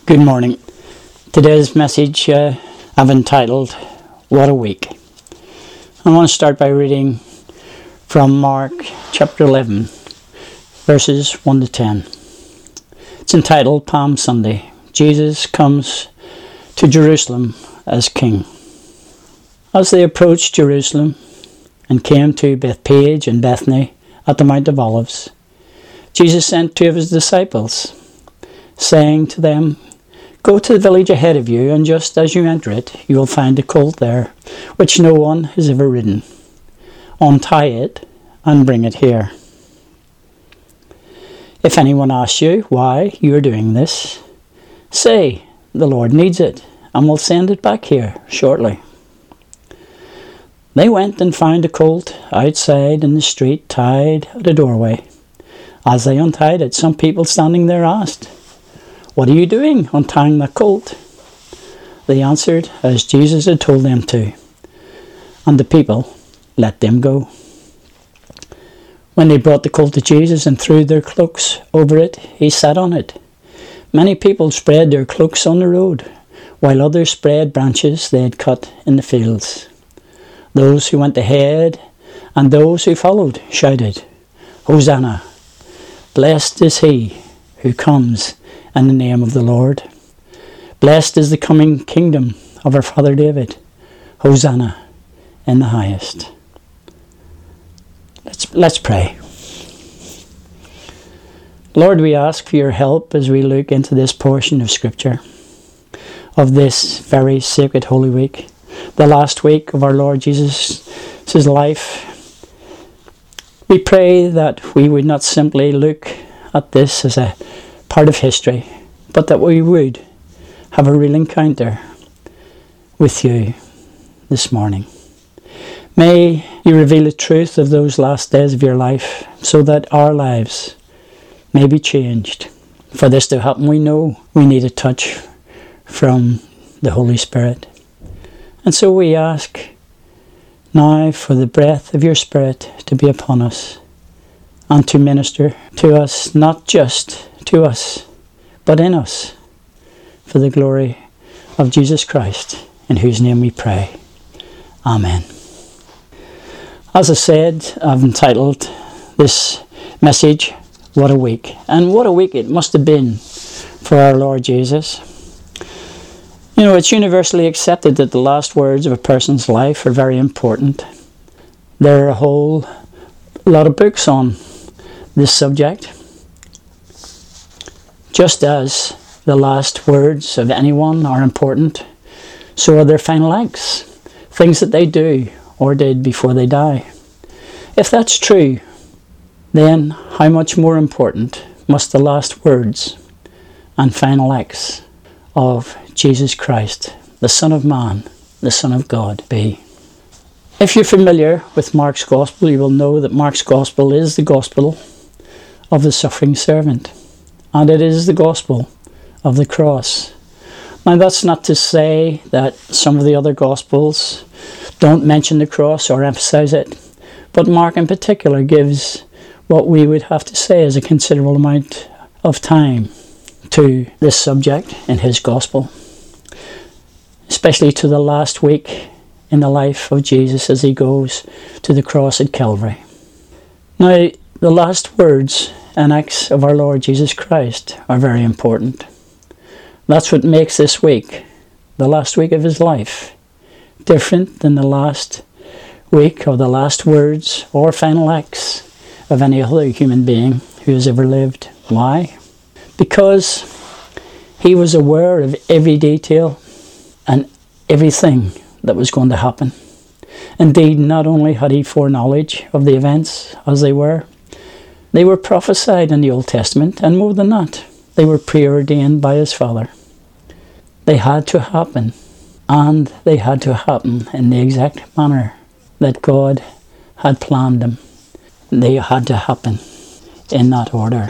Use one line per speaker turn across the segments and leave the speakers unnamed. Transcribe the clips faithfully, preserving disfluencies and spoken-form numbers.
Good morning. Today's message uh, I've entitled, What a Week. I want to start by reading from Mark chapter eleven, verses one to ten. It's entitled Palm Sunday. Jesus comes to Jerusalem as King. As they approached Jerusalem and came to Bethphage and Bethany at the Mount of Olives, Jesus sent two of his disciples, saying to them, "Go to the village ahead of you, and just as you enter it, you will find a colt there, which no one has ever ridden. Untie it and bring it here. If anyone asks you why you are doing this, say, 'The Lord needs it, and will send it back here shortly.'" They went and found a colt outside in the street, tied at a doorway. As they untied it, some people standing there asked, "What are you doing, untying the colt?" They answered as Jesus had told them to, and the people let them go. When they brought the colt to Jesus and threw their cloaks over it, he sat on it. Many people spread their cloaks on the road, while others spread branches they had cut in the fields. Those who went ahead and those who followed shouted, "Hosanna! Blessed is he who comes in the name of the Lord. Blessed is the coming kingdom of our father David. Hosanna in the highest." Let's, let's pray. Lord, we ask for your help as we look into this portion of Scripture of this very sacred Holy Week, the last week of our Lord Jesus' life. We pray that we would not simply look at this as a part of history, but that we would have a real encounter with you this morning. May you reveal the truth of those last days of your life so that our lives may be changed. For this to happen, we know we need a touch from the Holy Spirit. And so we ask now for the breath of your Spirit to be upon us and to minister to us, not just to us, but in us, for the glory of Jesus Christ, in whose name we pray. Amen. As I said, I've entitled this message, What a Week. And what a week it must have been for our Lord Jesus. You know, it's universally accepted that the last words of a person's life are very important. There are a whole lot of books on this subject. Just as the last words of anyone are important, so are their final acts, things that they do or did before they die. If that's true, then how much more important must the last words and final acts of Jesus Christ, the Son of Man, the Son of God, be? If you're familiar with Mark's Gospel, you will know that Mark's Gospel is the Gospel of the suffering servant. And it is the gospel of the cross. Now, that's not to say that some of the other gospels don't mention the cross or emphasize it, but Mark in particular gives what we would have to say is a considerable amount of time to this subject in his gospel, especially to the last week in the life of Jesus as he goes to the cross at Calvary. Now, the last words and acts of our Lord Jesus Christ are very important. That's what makes this week, the last week of his life, different than the last week or the last words or final acts of any other human being who has ever lived. Why? Because he was aware of every detail and everything that was going to happen. Indeed, not only had he foreknowledge of the events as they were, they were prophesied in the Old Testament, and more than that, they were preordained by his Father. They had to happen, and they had to happen in the exact manner that God had planned them. They had to happen in that order.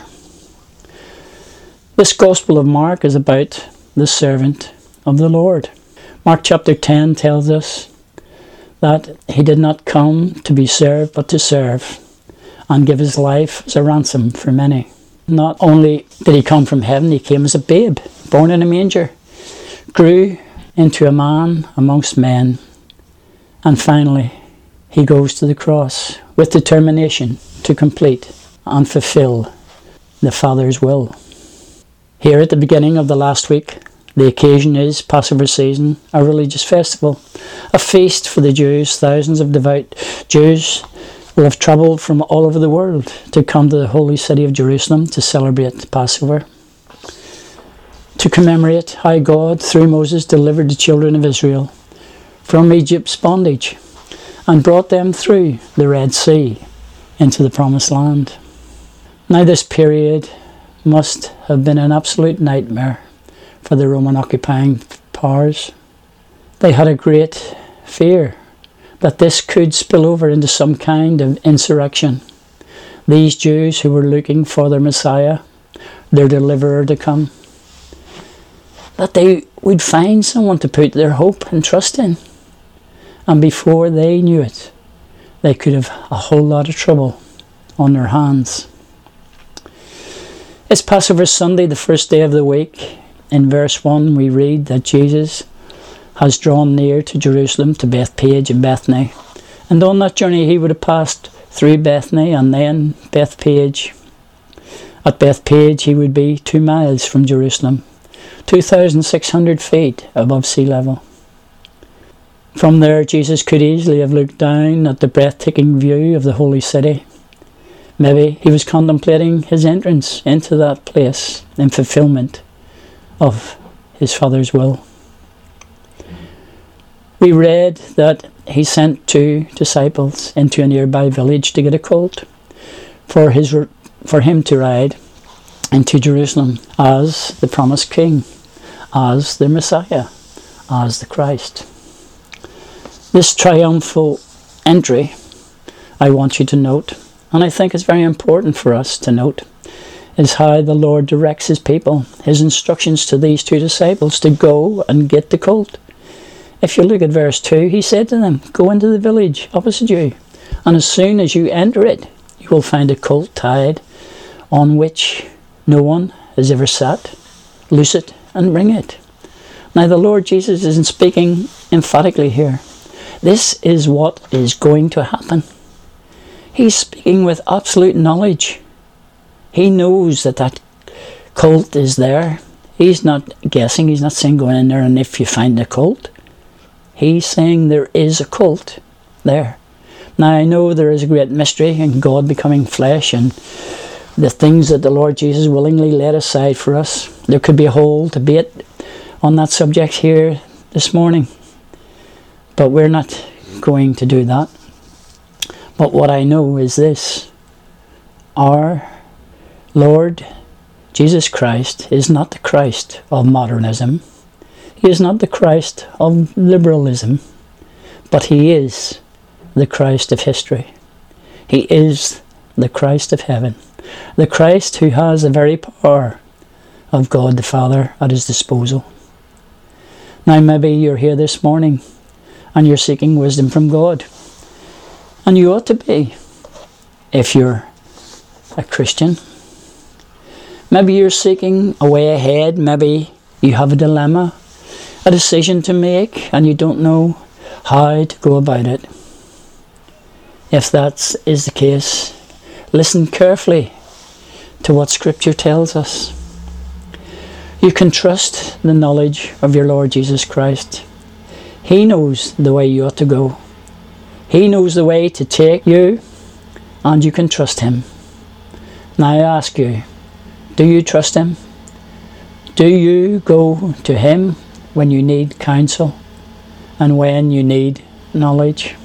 This Gospel of Mark is about the servant of the Lord. Mark chapter ten tells us that he did not come to be served, but to serve, and give his life as a ransom for many. Not only did he come from heaven, he came as a babe, born in a manger, grew into a man amongst men, and finally he goes to the cross with determination to complete and fulfill the Father's will. Here at the beginning of the last week, the occasion is Passover season, a religious festival, a feast for the Jews. Thousands of devout Jews will have travelled from all over the world to come to the holy city of Jerusalem to celebrate Passover, to commemorate how God, through Moses, delivered the children of Israel from Egypt's bondage and brought them through the Red Sea into the Promised Land. Now this period must have been an absolute nightmare for the Roman occupying powers. They had a great fear that this could spill over into some kind of insurrection. These Jews who were looking for their Messiah, their deliverer to come, that they would find someone to put their hope and trust in. And before they knew it, they could have a whole lot of trouble on their hands. It's Passover Sunday, the first day of the week. In verse one we read that Jesus has drawn near to Jerusalem, to Bethphage and Bethany. And on that journey he would have passed through Bethany and then Bethphage. At Bethphage he would be two miles from Jerusalem, two thousand six hundred feet above sea level. From there Jesus could easily have looked down at the breathtaking view of the holy city. Maybe he was contemplating his entrance into that place in fulfillment of his Father's will. We read that he sent two disciples into a nearby village to get a colt for his for him to ride into Jerusalem as the promised king, as the Messiah, as the Christ. This triumphal entry, I want you to note, and I think it's very important for us to note, is how the Lord directs his people, his instructions to these two disciples to go and get the colt. If you look at verse two, he said to them, go into the village opposite you, and as soon as you enter it, you will find a colt tied on which no one has ever sat. Loose it and bring it. Now the Lord Jesus isn't speaking emphatically here. This is what is going to happen. He's speaking with absolute knowledge. He knows that that colt is there. He's not guessing. He's not saying go in there and if you find a colt. He's saying there is a colt there. Now I know there is a great mystery in God becoming flesh and the things that the Lord Jesus willingly laid aside for us. There could be a whole debate on that subject here this morning. But we're not going to do that. But what I know is this. Our Lord Jesus Christ is not the Christ of modernism. He is not the Christ of liberalism. But he is the Christ of history. He is the Christ of heaven. The Christ who has the very power of God the Father at his disposal. Now maybe you're here this morning and you're seeking wisdom from God. And you ought to be if you're a Christian. Maybe you're seeking a way ahead. Maybe you have a dilemma, a decision to make, and you don't know how to go about it. If that is the case, listen carefully to what Scripture tells us. You can trust the knowledge of your Lord Jesus Christ. He knows the way you ought to go. He knows the way to take you, and you can trust him. Now I ask you, do you trust him? Do you go to him when you need counsel and when you need knowledge?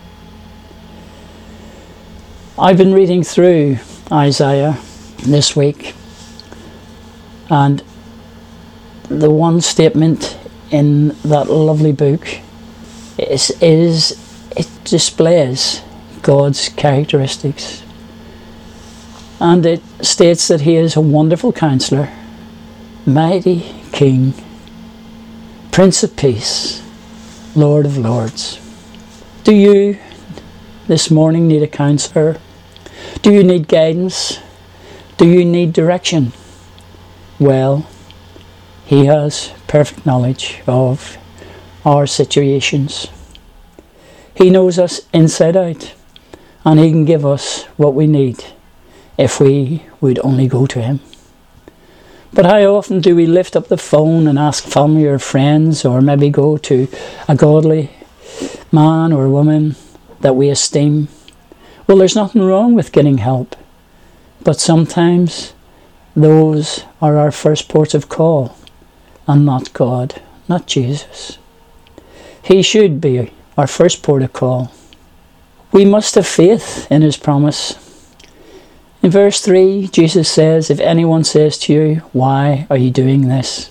I've been reading through Isaiah this week, and the one statement in that lovely book is, is it displays God's characteristics. And it states that he is a wonderful counselor, mighty king, Prince of Peace, Lord of Lords. Do you this morning need a counselor? Do you need guidance? Do you need direction? Well, He has perfect knowledge of our situations. He knows us inside out, and He can give us what we need if we would only go to Him. But how often do we lift up the phone and ask family or friends, or maybe go to a godly man or woman that we esteem? Well, there's nothing wrong with getting help, but sometimes those are our first ports of call, and not God, not Jesus. He should be our first port of call. We must have faith in His promise. In verse three, Jesus says, if anyone says to you, why are you doing this?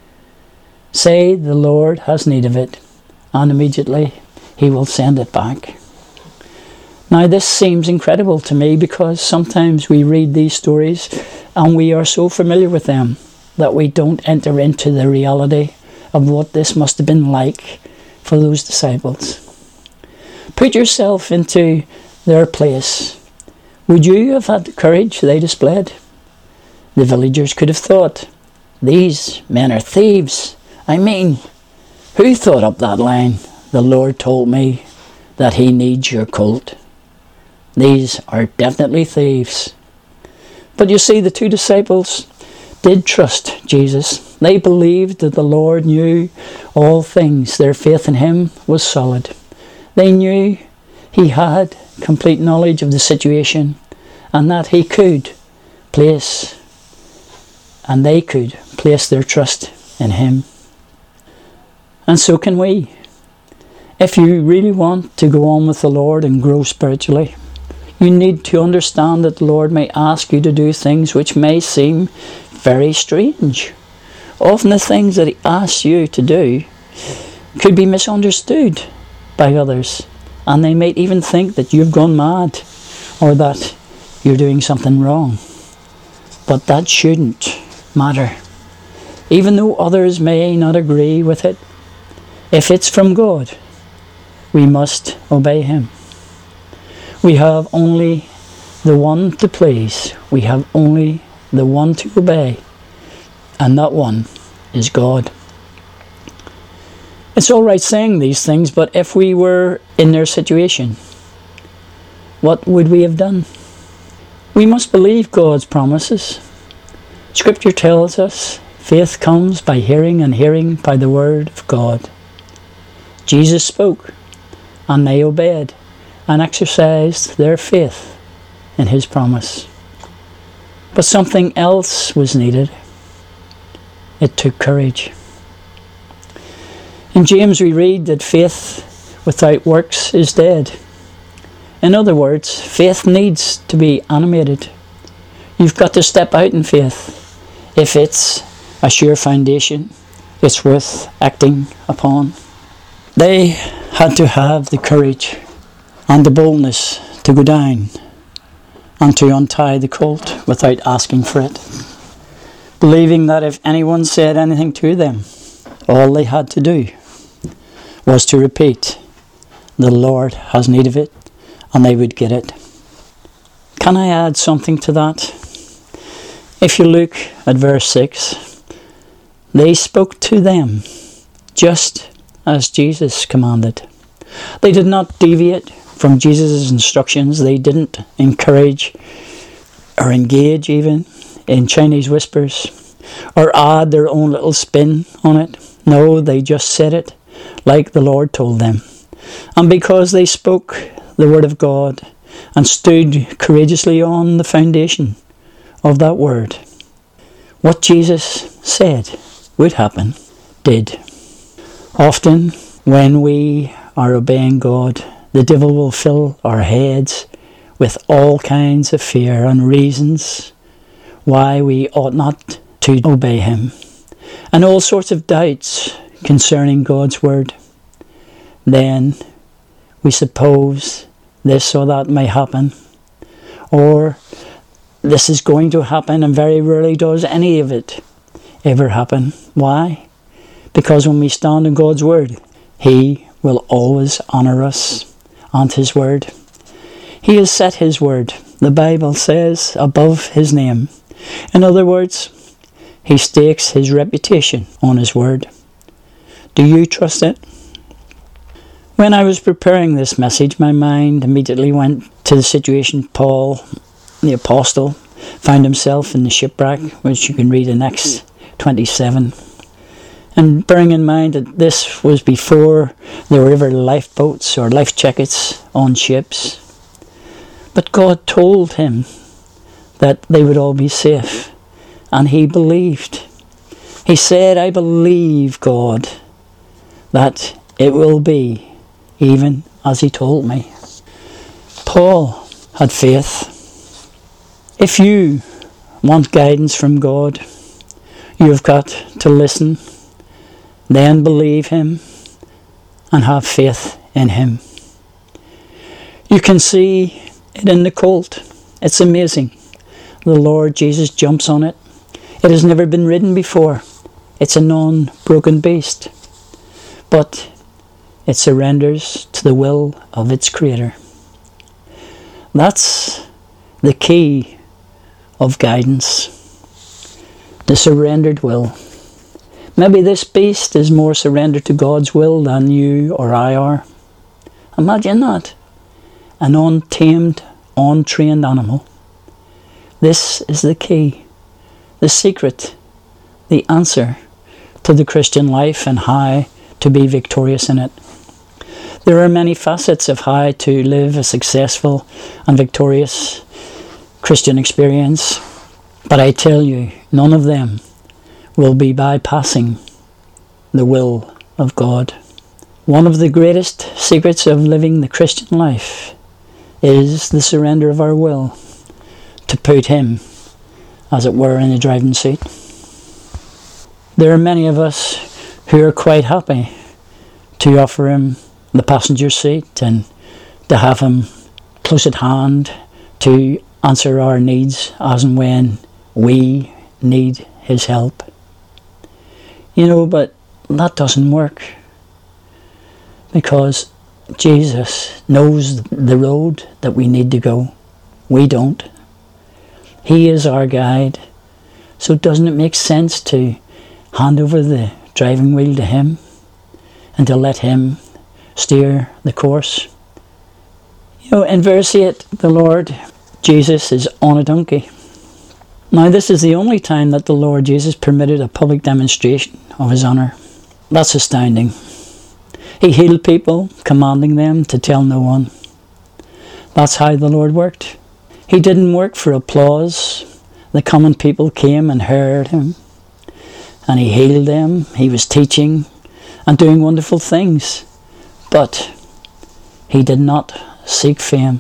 Say, the Lord has need of it, and immediately He will send it back. Now this seems incredible to me, because sometimes we read these stories and we are so familiar with them that we don't enter into the reality of what this must have been like for those disciples. Put yourself into their place. Would you have had the courage they displayed? The villagers could have thought, these men are thieves. I mean, who thought up that line? The Lord told me that He needs your colt. These are definitely thieves. But you see, the two disciples did trust Jesus. They believed that the Lord knew all things. Their faith in Him was solid. They knew He had complete knowledge of the situation, and that He could place, and they could place their trust in Him. And so can we. If you really want to go on with the Lord and grow spiritually, you need to understand that the Lord may ask you to do things which may seem very strange. Often the things that He asks you to do could be misunderstood by others, and they might even think that you've gone mad or that you're doing something wrong. But that shouldn't matter. Even though others may not agree with it, if it's from God, we must obey Him. We have only the one to please. We have only the one to obey, and that one is God. It's all right saying these things, but if we were in their situation, what would we have done? We must believe God's promises. Scripture tells us faith comes by hearing, and hearing by the word of God. Jesus spoke, and they obeyed and exercised their faith in His promise. But something else was needed. It took courage. In James we read that faith without works is dead. In other words, faith needs to be animated. You've got to step out in faith. If it's a sure foundation, it's worth acting upon. They had to have the courage and the boldness to go down and to untie the colt without asking for it, believing that if anyone said anything to them, all they had to do was to repeat, the Lord has need of it, and they would get it. Can I add something to that? If you look at verse six, they spoke to them just as Jesus commanded. They did not deviate from Jesus' instructions. They didn't encourage or engage even in Chinese whispers or add their own little spin on it. No, they just said it like the Lord told them. And because they spoke the word of God and stood courageously on the foundation of that word, what Jesus said would happen did. Often when we are obeying God, the devil will fill our heads with all kinds of fear and reasons why we ought not to obey Him, and all sorts of doubts concerning God's word. Then we suppose this or that may happen, or this is going to happen, and very rarely does any of it ever happen. Why? Because when we stand in God's word, He will always honour us and His word. He has set His word the Bible says, above his name. In other words, he stakes his reputation on his word. Do you trust it? When I was preparing this message, my mind immediately went to the situation Paul, the apostle, found himself in the shipwreck, which you can read in Acts twenty-seven. And bearing in mind that this was before there were ever lifeboats or life jackets on ships. But God told him that they would all be safe. And he believed. He said, I believe, God, that it will be even as he told me. Paul had faith. If you want guidance from God, you've got to listen, then believe him, and have faith in him. You can see it in the colt. It's amazing. The Lord Jesus jumps on it. It has never been ridden before. It's a non-broken beast. But it surrenders to the will of its creator. That's the key of guidance. The surrendered will. Maybe this beast is more surrendered to God's will than you or I are. Imagine that. An untamed, untrained animal. This is the key, the secret, the answer to the Christian life and how to be victorious in it. There are many facets of how to live a successful and victorious Christian experience, but I tell you, none of them will be bypassing the will of God. One of the greatest secrets of living the Christian life is the surrender of our will to put him, as it were, in the driving seat. There are many of us who are quite happy to offer him the passenger seat and to have him close at hand to answer our needs as and when we need his help. You know, but that doesn't work, because Jesus knows the road that we need to go. We don't. He is our guide. So doesn't it make sense to hand over the driving wheel to him and to let him steer the course? You know, in verse eight, the Lord Jesus is on a donkey. Now, this is the only time that the Lord Jesus permitted a public demonstration of his honour. That's astounding. He healed people, commanding them to tell no one. That's how the Lord worked. He didn't work for applause. The common people came and heard him, and he healed them. He was teaching and doing wonderful things, but he did not seek fame.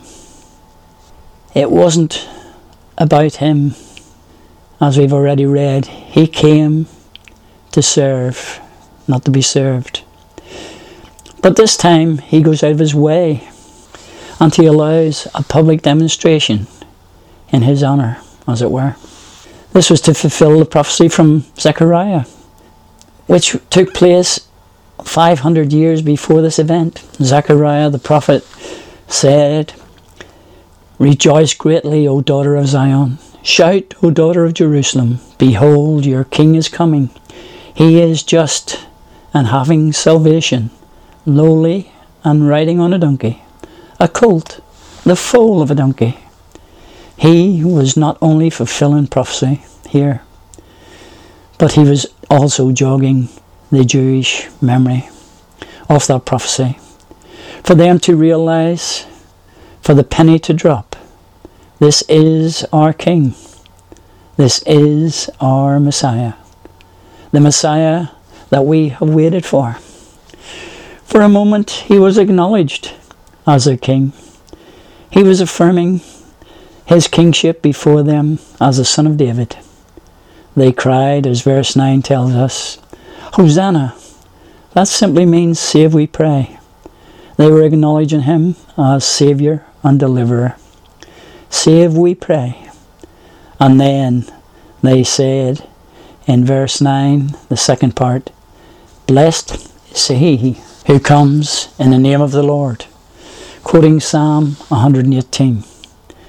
It wasn't about him. As we've already read, he came to serve, not to be served. But this time he goes out of his way and he allows a public demonstration in his honour, as it were. This was to fulfill the prophecy from Zechariah, which took place five hundred years before this event. Zechariah the prophet said, "Rejoice greatly, O daughter of Zion. Shout, O daughter of Jerusalem. Behold, your king is coming. He is just and having salvation, lowly and riding on a donkey, a colt, the foal of a donkey." He was not only fulfilling prophecy here, but he was also jogging the Jewish memory of that prophecy, for them to realise, for the penny to drop, this is our King. This is our Messiah. The Messiah that we have waited for. For a moment he was acknowledged as a king. He was affirming his kingship before them as the Son of David. They cried, as verse nine tells us, "Hosanna." That simply means save, we pray. They were acknowledging him as Saviour and Deliverer. Save, we pray. And then they said in verse nine, the second part, "Blessed is he who comes in the name of the Lord," quoting Psalm one hundred eighteen.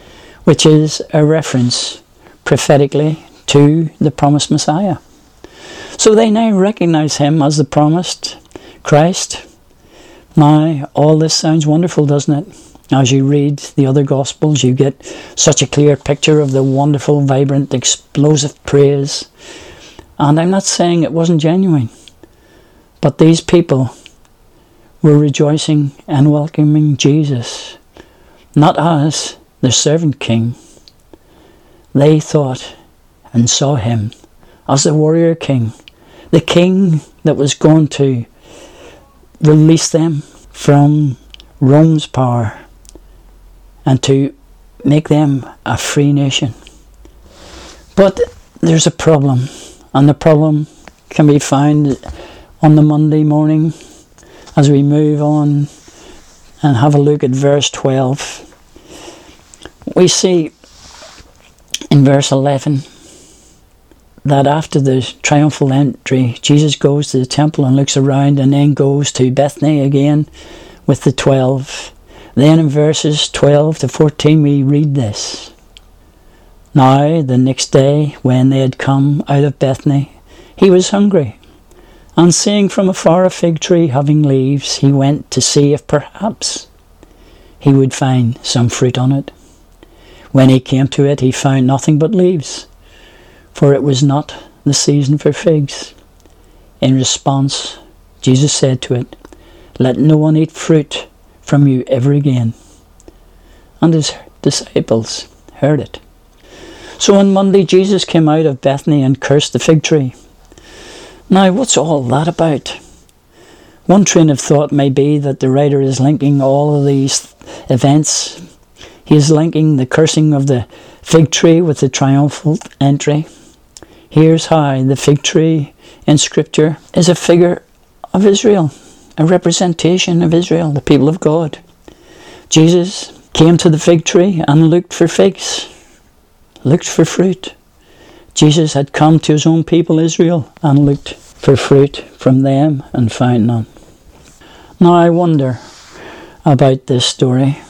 which is a reference prophetically to the promised Messiah. So they now recognize him as the promised Christ. Now, all this sounds wonderful, doesn't it? As you read the other Gospels, you get such a clear picture of the wonderful, vibrant, explosive praise. And I'm not saying it wasn't genuine, but these people were rejoicing and welcoming Jesus, not as their servant king. They thought and saw him as the warrior king, the king that was going to release them from Rome's power and to make them a free nation. But there's a problem, and the problem can be found on the Monday morning as we move on and have a look at verse twelve. We see in verse eleven that after the triumphal entry, Jesus goes to the temple and looks around, and then goes to Bethany again with the twelve. Then in verses twelve to fourteen we read this. Now the next day, when they had come out of Bethany, he was hungry. And seeing from afar a fig tree having leaves, he went to see if perhaps he would find some fruit on it. When he came to it, he found nothing but leaves, for it was not the season for figs. In response, Jesus said to it, "Let no one eat fruit from you ever again." And his disciples heard it. So on Monday, Jesus came out of Bethany and cursed the fig tree. Now, what's all that about? One train of thought may be that the writer is linking all of these events. He is linking the cursing of the fig tree with the triumphal entry. Here's how the fig tree in Scripture is a figure of Israel, a representation of Israel, the people of God. Jesus came to the fig tree and looked for figs, looked for fruit. Jesus had come to his own people Israel and looked for fruit from them and found none. Now I wonder about this story,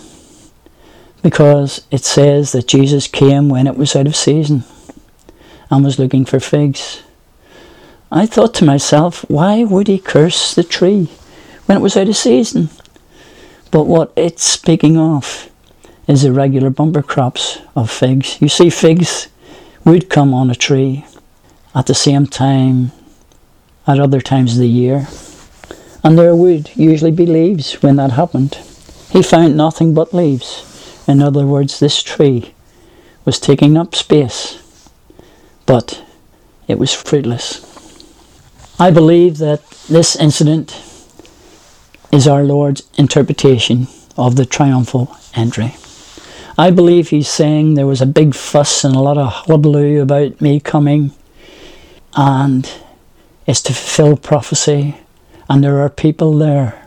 because it says that Jesus came when it was out of season and was looking for figs. I thought to myself, why would he curse the tree when it was out of season? But what it's speaking of is the regular bumper crops of figs. You see, figs would come on a tree at the same time at other times of the year, and there would usually be leaves when that happened. He found nothing but leaves. In other words, this tree was taking up space, but it was fruitless. I believe that this incident is our Lord's interpretation of the triumphal entry. I believe he's saying there was a big fuss and a lot of hullabaloo about me coming, and it's to fulfill prophecy, and there are people there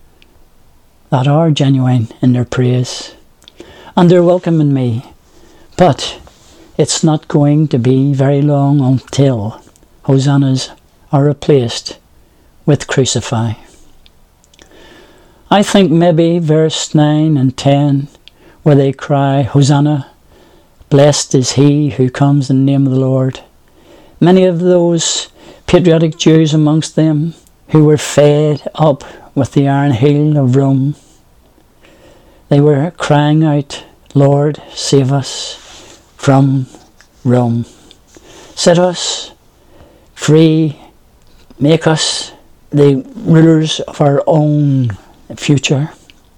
that are genuine in their praise, and they're welcoming me. But it's not going to be very long until hosannas are replaced with crucify. I think maybe verse nine and ten, where they cry, "Hosanna, blessed is he who comes in the name of the Lord." Many of those patriotic Jews amongst them who were fed up with the iron heel of Rome, they were crying out, "Lord, save us from Rome. Set us free. Make us the rulers of our own future.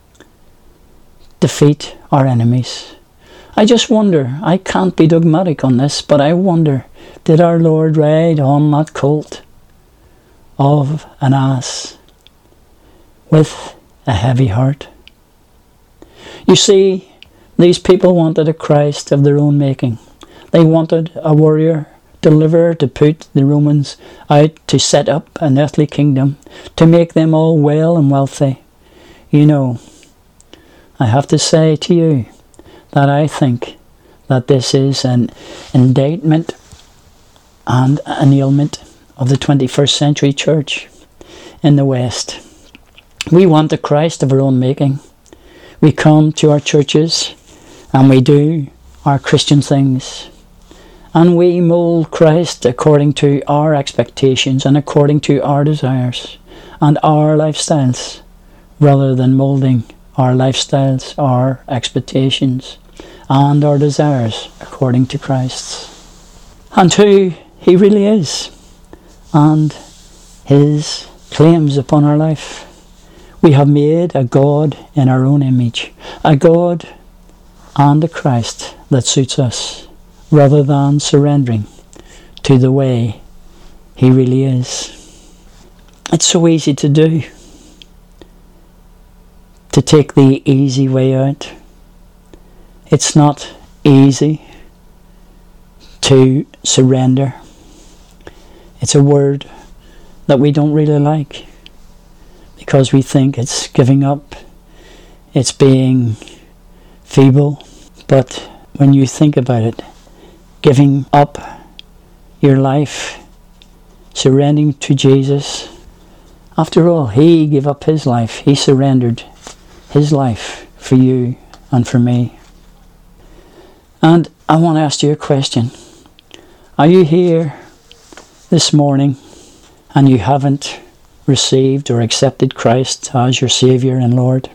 Defeat our enemies." I just wonder, I can't be dogmatic on this, but I wonder, did our Lord ride on that colt of an ass with a heavy heart? You see, these people wanted a Christ of their own making. They wanted a warrior deliverer to put the Romans out, to set up an earthly kingdom, to make them all well and wealthy. You know, I have to say to you that I think that this is an indictment and an ailment of the twenty-first century church in the West. We want a Christ of our own making. We come to our churches and we do our Christian things. And we mould Christ according to our expectations and according to our desires and our lifestyles, rather than moulding our lifestyles, our expectations and our desires according to Christ's. And who he really is, and his claims upon our life. We have made a God in our own image, a God and a Christ that suits us, rather than surrendering to the way he really is. It's so easy to do, to take the easy way out. It's not easy to surrender. It's a word that we don't really like, because we think it's giving up, it's being feeble. But when you think about it, giving up your life, surrendering to Jesus, after all, he gave up his life. He surrendered his life for you and for me. And I want to ask you a question. Are you here this morning and you haven't received or accepted Christ as your Saviour and Lord?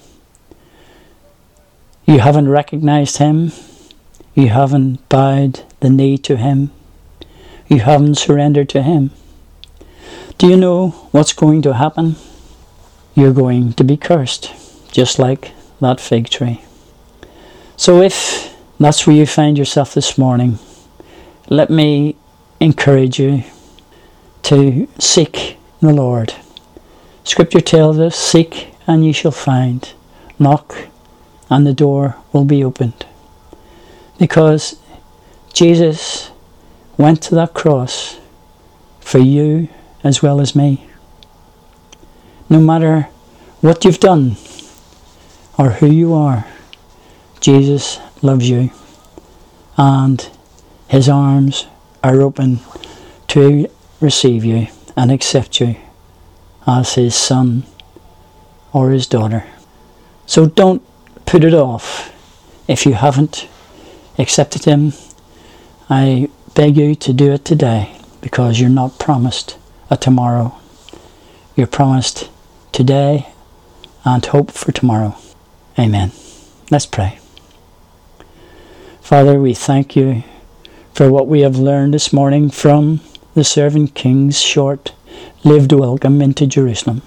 You haven't recognized him. You haven't bowed the knee to him. You haven't surrendered to him. Do you know what's going to happen? You're going to be cursed, just like that fig tree. So if that's where you find yourself this morning, let me encourage you to seek the Lord. Scripture tells us, seek and ye shall find. Knock and the door will be opened. Because Jesus went to that cross for you as well as me. No matter what you've done or who you are, Jesus loves you, and his arms are open to receive you and accept you as his son or his daughter. So don't put it off. If you haven't accepted him, I beg you to do it today, because you're not promised a tomorrow. You're promised today and hope for tomorrow. Amen. Let's pray. Father, we thank you for what we have learned this morning from the Servant King's short lived welcome into Jerusalem.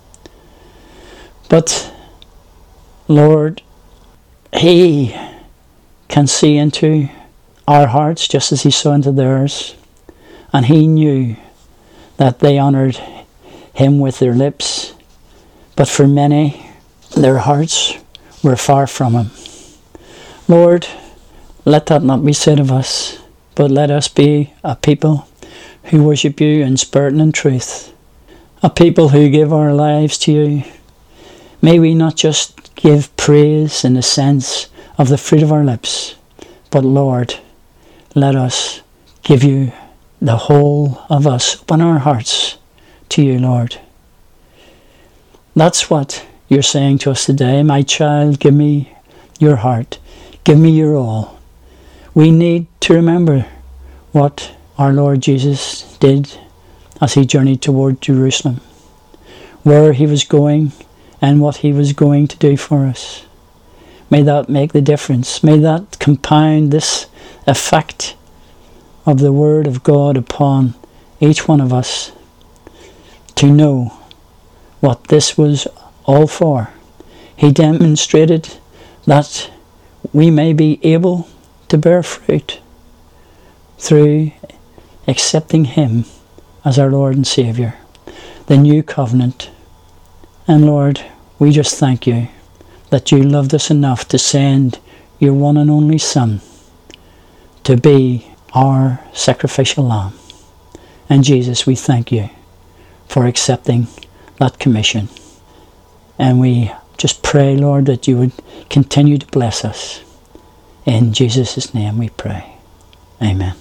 But Lord, he can see into our hearts just as he saw into theirs, and he knew that they honoured him with their lips, but for many their hearts were far from him. Lord, let that not be said of us, but let us be a people who worship you in spirit and in truth, a people who give our lives to you. May we not just give praise in the sense of the fruit of our lips, but Lord, let us give you the whole of us, open our hearts to you, Lord. That's what you're saying to us today. My child, give me your heart, give me your all. We need to remember what our Lord Jesus did as he journeyed toward Jerusalem, where he was going and what he was going to do for us. May that make the difference. May that compound this effect of the Word of God upon each one of us, to know what this was all for. He demonstrated that we may be able to bear fruit through accepting him as our Lord and Saviour, the new covenant. And Lord, we just thank you that you loved us enough to send your one and only Son to be our sacrificial lamb. And Jesus, we thank you for accepting that commission. And we just pray, Lord, that you would continue to bless us. In Jesus' name we pray. Amen.